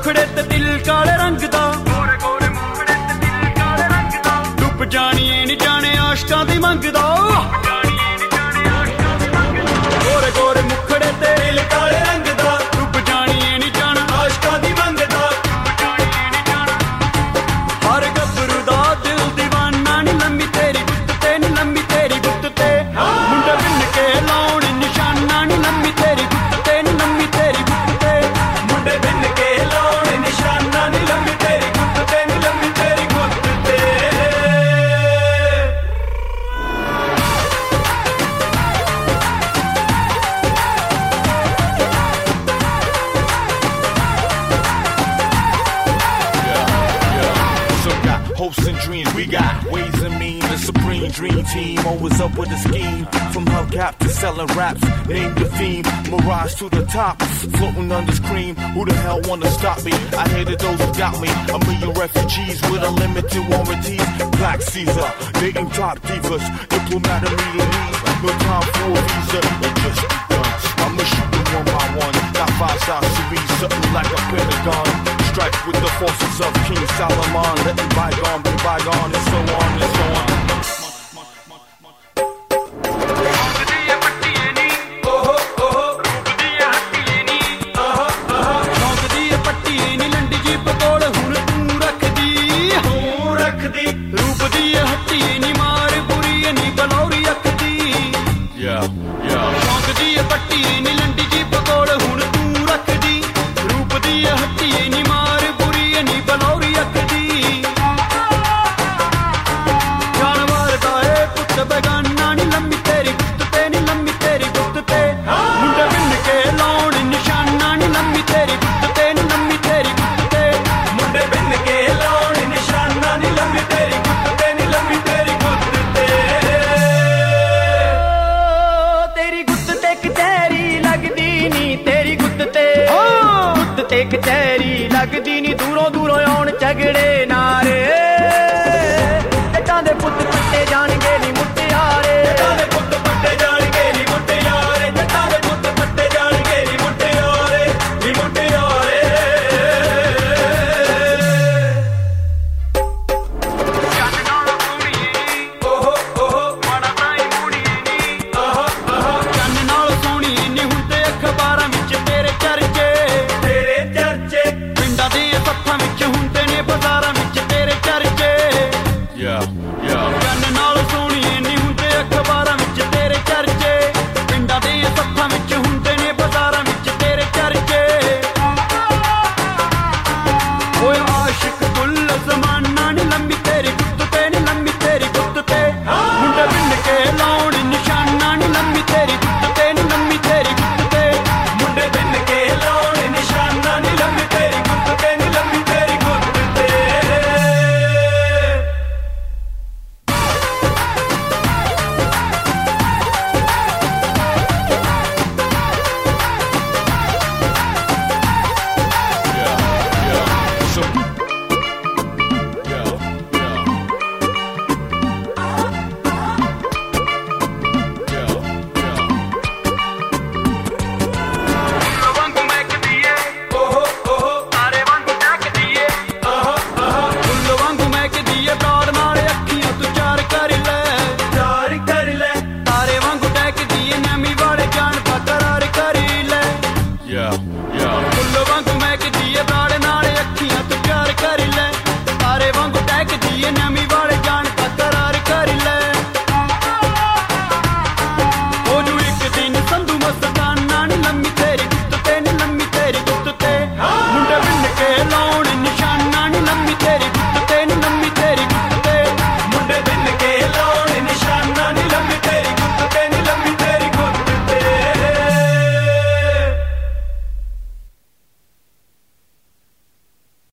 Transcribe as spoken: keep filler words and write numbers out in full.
ਮੁਖੜੇ ਤੇ ਦਿਲ ਕਾਲੇ ਰੰਗ ਦਾ, ਗੋਰੇ ਗੋਰੇ ਮੁਖੜੇ ਤੇ ਦਿਲ ਕਾਲੇ ਰੰਗ ਦਾ, ਡੁੱਬ ਜਾਣੀਏ ਨੀ ਜਾਣੇ ਆਸ਼ਕਾਂ ਦੀ ਮੰਗਦਾ, ਜਾਣੀਏ ਨੀ ਜਾਣੇ ਆਸ਼ਕਾਂ ਦੀ ਮੰਗਦਾ, ਗੋਰੇ ਗੋਰੇ ਮੁਖੜੇ ਤੇ ਦਿਲ ਕਾਲੇ ਰੰਗ ਦਾ, ਡੁੱਬ ਜਾਣੀਏ ਨੀ ਜਾਣਾ ਆਸ਼ਕਾਂ ਦੀ ਮੰਗਦਾ, ਜਾਣੀਏ ਨੀ ਜਾਣਾ ਹਰ ਗੱਭਰੂ ਦਾ ਦਿਲ ਦੀਵਾਨਾ ਨੀ ਲੰਮੀ ਤੇਰੀ ਗੁੱਤ ਤੇ ਨੀ ਲੰਮੀ ਤੇਰੀ ਗੁੱਤ ਤੇ ਮੁੰਡੇ ਬਿੰਨ ਕੇ ਲਾਉਣ ਨਿਸ਼ਾਨਾ ਨੀ ਲੰਮੀ ਤੇਰੀ ਗੁੱਤ ਤੇ ਨੀ ਲੰਮੀ ਤੇਰੀ ਗੁੱਤ ਤੇ ਮੁੰਡੇ ਬਿੰਨ ਕੇ ਲਾਉਣ ਨਿਸ਼ਾਨਾ ਨੀ ਲੰਮੀ ਤੇਰੀ ਗੁੱਤ ਤੇ ਨੀ ਲੰਮੀ ਤੇਰੀ ਗੁੱਤ ਤੇ hopes and dreams, we got ways and means. The supreme dream team, always up with a scheme. From hubcap to selling raps, name the theme. Mirage to the top, floating under screen. Who the hell wanna stop me? I hated those who got me. A million refugees with unlimited warranties. Black Caesar, dating top divas, diplomatic immunity. No time for a visa, it just begun. I'ma shoot them one by one. Got five stars to be something like a pentagon. Strike with the forces of King Solomon. Letting bygone be bygone, and so on and so on. Yeah, yeah. ਸ਼ੌਂਕ ਦੀ ਪੱਟੀ ਨੀ ਲੰਡੀ ਜੀ ਪਕੋੜ ਹੁਣ ਤੂੰ ਰੱਖਦੀ, ਰੂਪ ਦੀ ਹੱਟੀ ਨੀ ਮਾਰ ਬੁਰੀ ਨੀ ਬਲੌਰੀ ਅੱਖ ਦੀ, ਜਾਨਵਰ ਦਾ ਏ ਪੁੱਤ ਬੇਗਾਨਾ ਨੀ ਲੰਮੀ ਤੇਰੀ ਗੁੱਤ ਤੇ ਨੀ ਲੰਮੀ ਤੇਰੀ ਗੁੱਤ ਤੇ ਮੁੰਡੇ ਬਿੰਨ ਕੇ ਲਾਉਣ ਨਿਸ਼ਾਨਾ ਨੀ ਲੰਮੀ ਤੇਰੀ ਗੁੱਤ ਤੇ ਨੀ ਲੰਮੀ ਤੇਰੀ ਗੁੱਤ ਤੇ ਮੁੰਡੇ ਬਿੰਨ ਕੇ ਲਾਉਣ ਨਿਸ਼ਾਨਾ ਨੀ ਲੰਮੀ ਤੇਰੀ ਗੁੱਤ ਤੇ ਨੀ ਲੰਮੀ ਤੇਰੀ ਗੁੱਤ ਤੇ ਤੇਰੀ ਗੁੱਤ ਤੇ ਕਚਹਿਰੀ ਲੱਗਦੀ ਨੀ ਤੇਰੀ ਗੁੱਤ ਤੇ ਗੁੱਤ ਤੇ ਕਚਹਿਰੀ ਲੱਗਦੀ ਨੀ ਦੂਰੋਂ ਦੂਰੋਂ ਆਉਣ ਝਗੜੇ ਨਾਰੇ ਜੱਟਾਂ ਦੇ ਪੁੱਤ ਕੱਟੇ ਜਾਣਗੇ ਨੀ ਮੁਟਿਆਰੇ।